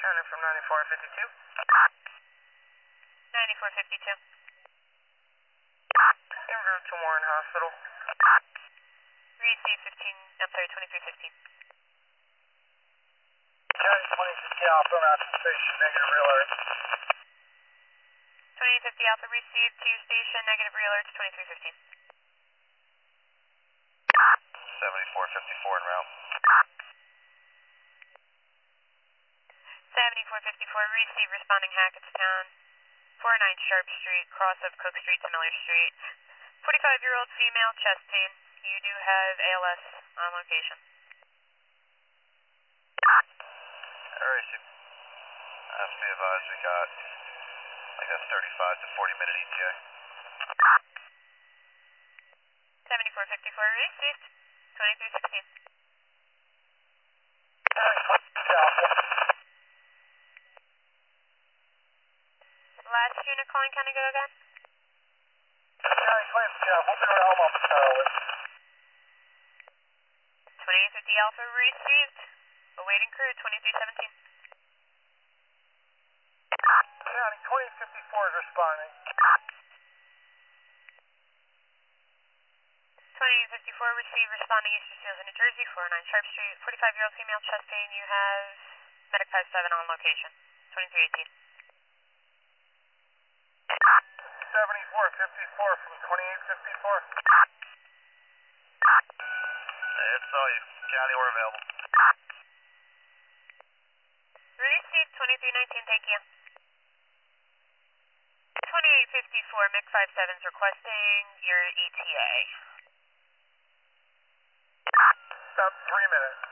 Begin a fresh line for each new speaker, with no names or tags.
Counter from 9452.
9452.
En route to Warren Hospital.
Receive 2315.
County 2050 Alpha, Rapid Station, negative real alert.
2050 Alpha received to station, negative real alerts, 2315.
7454 en route.
7454, receive responding Hackettstown, 49 Sharp Street, cross of Cook Street to Miller Street. 45-year-old female, chest pain. You do have ALS on location.
Alright, as we advised, we got like a 35 to 40 minute ETA.
7454, received, 2316. Last unit calling, can I go again?
County 2050 Alpha, moving around off the Charlotte.
2850 Alpha received, awaiting crew, 2317.
County 2054 is responding.
2854, receive responding Eastern Fields, New Jersey, 49 Sharp Street, 45-year-old female, chest pain. You have Medic 57 on location, 2318.
7454 from 2854.
It's all you. County, we're available.
Received, 2319, thank you. 2854, MiG 57 is requesting your ETA.
About 3 minutes.